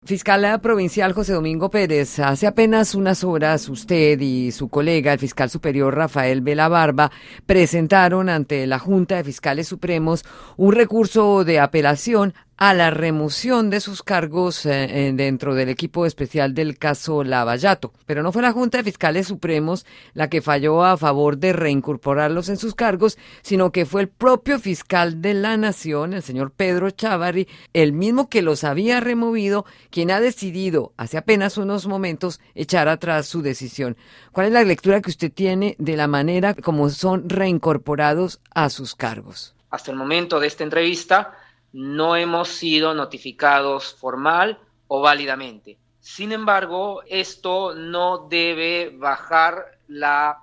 Fiscal provincial José Domingo Pérez, hace apenas unas horas usted y su colega, el fiscal superior Rafael Vela Barba, presentaron ante la Junta de Fiscales Supremos un recurso de apelación a la remoción de sus cargos dentro del equipo especial del caso Lavallato. Pero no fue la Junta de Fiscales Supremos la que falló a favor de reincorporarlos en sus cargos, sino que fue el propio fiscal de la Nación, el señor Pedro Chávarri, el mismo que los había removido, quien ha decidido hace apenas unos momentos echar atrás su decisión. ¿Cuál es la lectura que usted tiene de la manera como son reincorporados a sus cargos? Hasta el momento de esta entrevista no hemos sido notificados formal o válidamente. Sin embargo, esto no debe bajar la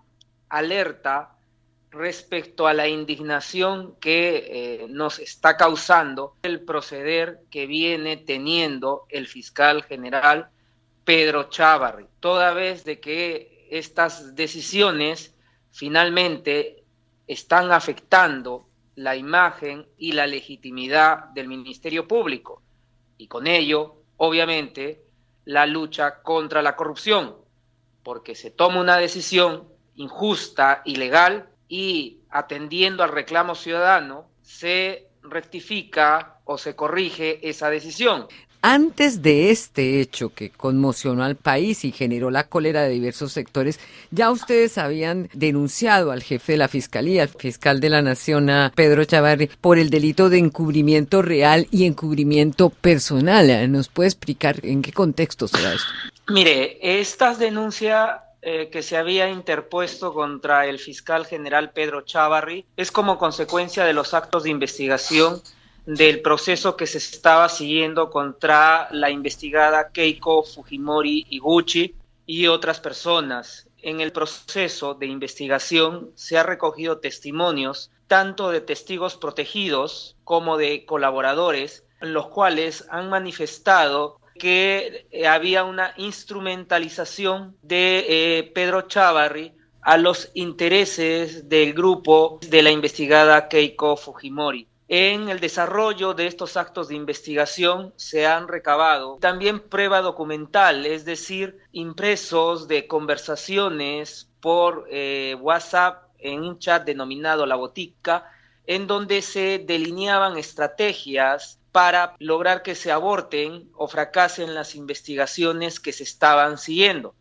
alerta respecto a la indignación que nos está causando el proceder que viene teniendo el fiscal general Pedro Chávarri, toda vez de que estas decisiones finalmente están afectando la imagen y la legitimidad del Ministerio Público y con ello, obviamente, la lucha contra la corrupción, porque se toma una decisión injusta, ilegal y atendiendo al reclamo ciudadano se rectifica o se corrige esa decisión. Antes de este hecho que conmocionó al país y generó la cólera de diversos sectores, ya ustedes habían denunciado al jefe de la Fiscalía, al fiscal de la Nación, a Pedro Chávarri, por el delito de encubrimiento real y encubrimiento personal. ¿Nos puede explicar en qué contexto se da esto? Mire, estas denuncias que se había interpuesto contra el fiscal general Pedro Chávarri es como consecuencia de los actos de investigación del proceso que se estaba siguiendo contra la investigada Keiko Fujimori Iguchi y otras personas. En el proceso de investigación se ha recogido testimonios tanto de testigos protegidos como de colaboradores, los cuales han manifestado que había una instrumentalización de Pedro Chávarri a los intereses del grupo de la investigada Keiko Fujimori. En el desarrollo de estos actos de investigación se han recabado también prueba documental, es decir, impresos de conversaciones por WhatsApp en un chat denominado La Botica, en donde se delineaban estrategias para lograr que se aborten o fracasen las investigaciones que se estaban siguiendo.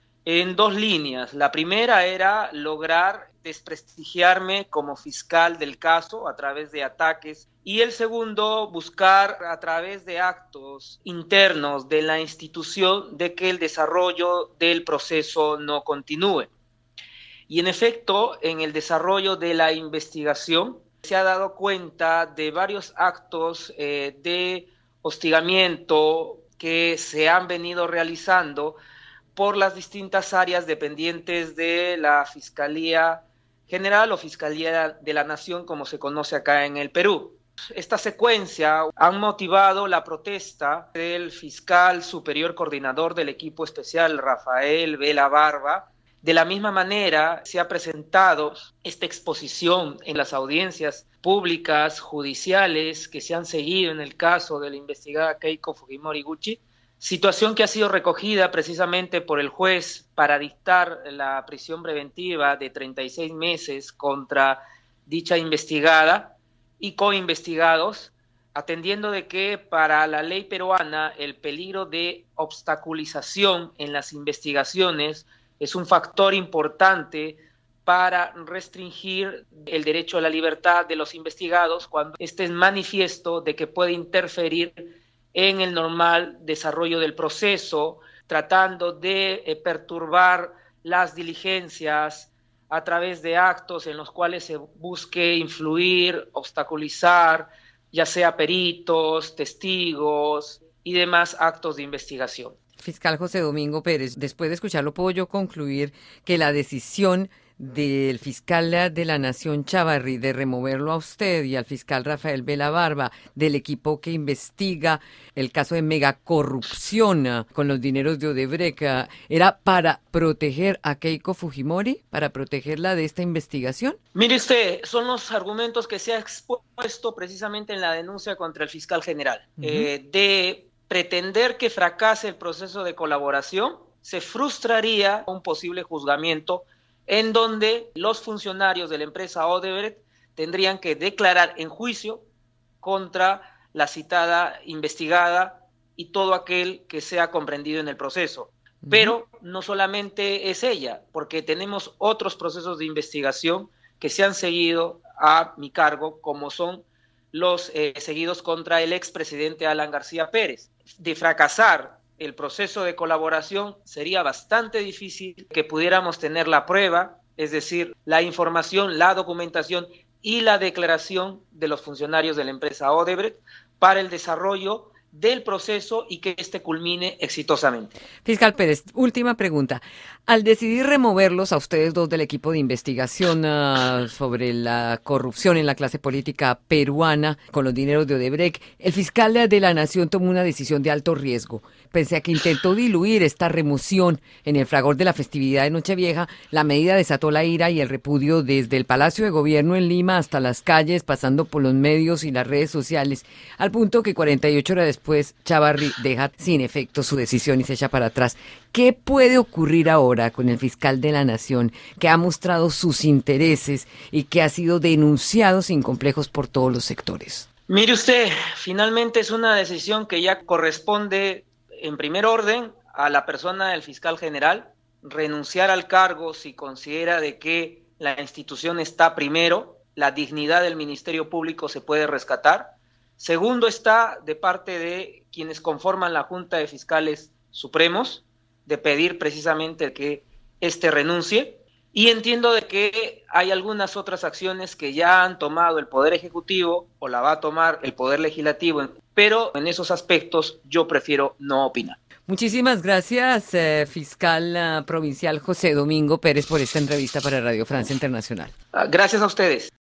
En dos líneas. La primera era lograr desprestigiarme como fiscal del caso a través de ataques y el segundo, buscar a través de actos internos de la institución de que el desarrollo del proceso no continúe. Y en efecto, en el desarrollo de la investigación se ha dado cuenta de varios actos de hostigamiento que se han venido realizando por las distintas áreas dependientes de la Fiscalía General o Fiscalía de la Nación, como se conoce acá en el Perú. Esta secuencia han motivado la protesta del fiscal superior coordinador del equipo especial, Rafael Vela Barba. De la misma manera, se ha presentado esta exposición en las audiencias públicas, judiciales, que se han seguido en el caso de la investigada Keiko Fujimori Iguchi, situación que ha sido recogida precisamente por el juez para dictar la prisión preventiva de 36 meses contra dicha investigada y coinvestigados, atendiendo de que para la ley peruana el peligro de obstaculización en las investigaciones es un factor importante para restringir el derecho a la libertad de los investigados cuando este es manifiesto de que puede interferir en el normal desarrollo del proceso, tratando de perturbar las diligencias a través de actos en los cuales se busque influir, obstaculizar, ya sea peritos, testigos y demás actos de investigación. Fiscal José Domingo Pérez, después de escucharlo, ¿puedo yo concluir que la decisión del fiscal de la Nación Chávarri de removerlo a usted y al fiscal Rafael Vela Barba del equipo que investiga el caso de megacorrupción con los dineros de Odebrecht era para proteger a Keiko Fujimori, para protegerla de esta investigación? Mire usted, son los argumentos que se ha expuesto precisamente en la denuncia contra el fiscal general, de pretender que fracase el proceso de colaboración, se frustraría un posible juzgamiento en donde los funcionarios de la empresa Odebrecht tendrían que declarar en juicio contra la citada investigada y todo aquel que sea comprendido en el proceso. Pero no solamente es ella, porque tenemos otros procesos de investigación que se han seguido a mi cargo, como son los seguidos contra el expresidente Alan García Pérez. De fracasar el proceso de colaboración, sería bastante difícil que pudiéramos tener la prueba, es decir, la información, la documentación y la declaración de los funcionarios de la empresa Odebrecht para el desarrollo del proceso y que éste culmine exitosamente. Fiscal Pérez, última pregunta. Al decidir removerlos a ustedes dos del equipo de investigación sobre la corrupción en la clase política peruana con los dineros de Odebrecht, el fiscal de la Nación tomó una decisión de alto riesgo. Pese a que intentó diluir esta remoción en el fragor de la festividad de Nochevieja, la medida desató la ira y el repudio desde el Palacio de Gobierno en Lima hasta las calles, pasando por los medios y las redes sociales, al punto que 48 horas después Chávarri deja sin efecto su decisión y se echa para atrás. ¿Qué puede ocurrir ahora con el fiscal de la Nación, que ha mostrado sus intereses y que ha sido denunciado sin complejos por todos los sectores? Mire usted, finalmente es una decisión que ya corresponde en primer orden a la persona del fiscal general, renunciar al cargo si considera de que la institución está primero, la dignidad del Ministerio Público se puede rescatar. Segundo, está de parte de quienes conforman la Junta de Fiscales Supremos, de pedir precisamente que éste renuncie. Y entiendo de que hay algunas otras acciones que ya han tomado el Poder Ejecutivo o la va a tomar el Poder Legislativo, pero en esos aspectos yo prefiero no opinar. Muchísimas gracias, fiscal provincial José Domingo Pérez, por esta entrevista para Radio Francia Internacional. Gracias a ustedes.